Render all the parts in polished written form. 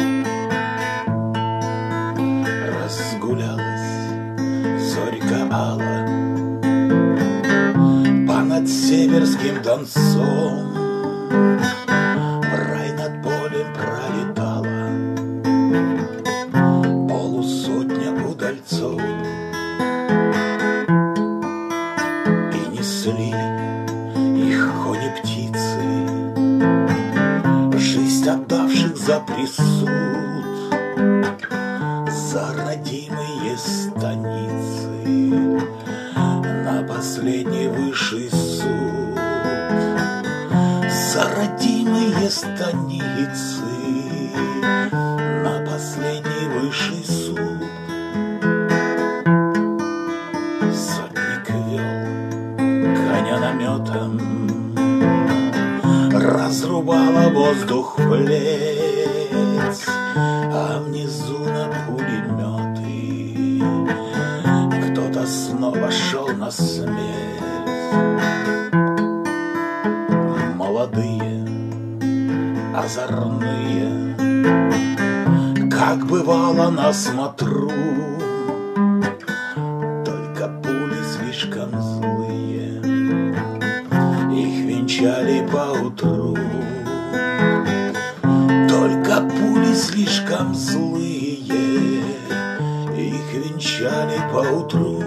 Разгулялась зорька ала понад Северским Донцом, рай над полем пролетала полусотня удальцов, и несли их хони птицы, жизнь отдавших за присуд, за родимые станицы, на последний высший суд, за родимые станицы, на последний высший суд. Сотник вел коня наметом, разрубала воздух плеть, а внизу на пулеметы кто-то снова шел на смерть. Молодые, озорные, как бывало на смотру, только пули слишком злые, их венчали поутру. Только пули слишком злые, их венчали поутру.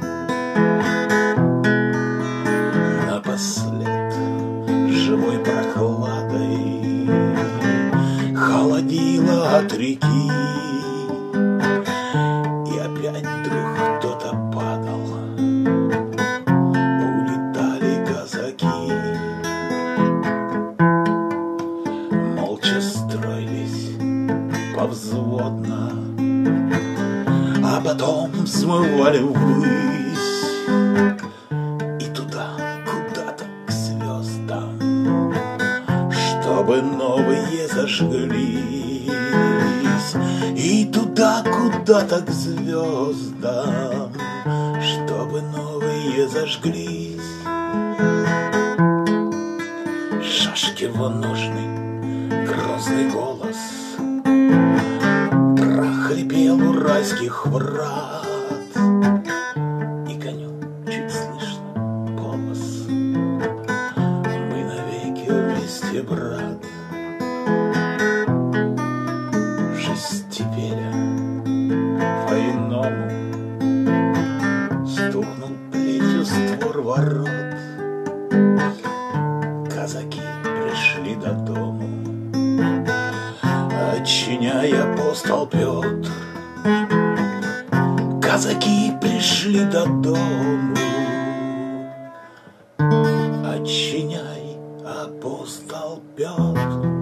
Напослед живой прохладой холодило от реки, и опять вдруг кто-то падал, улетали казаки. Молча строились повзводно, а потом взмывали ввысь и туда, куда-то к звездам, чтобы новые зажглись, и туда, куда-то к звездам, чтобы новые зажглись. Шашки в ножны, грозный голос прохрипел у райских врат, и коню чуть слышно голос: мы навеки вместе, брат. Жизнь теперь по-иному стукнул плетью створ ворот. Казаки пришли до дому, отчиняя апостол Петр. Казаки пришли до дому, отчиняй, апостол Петр.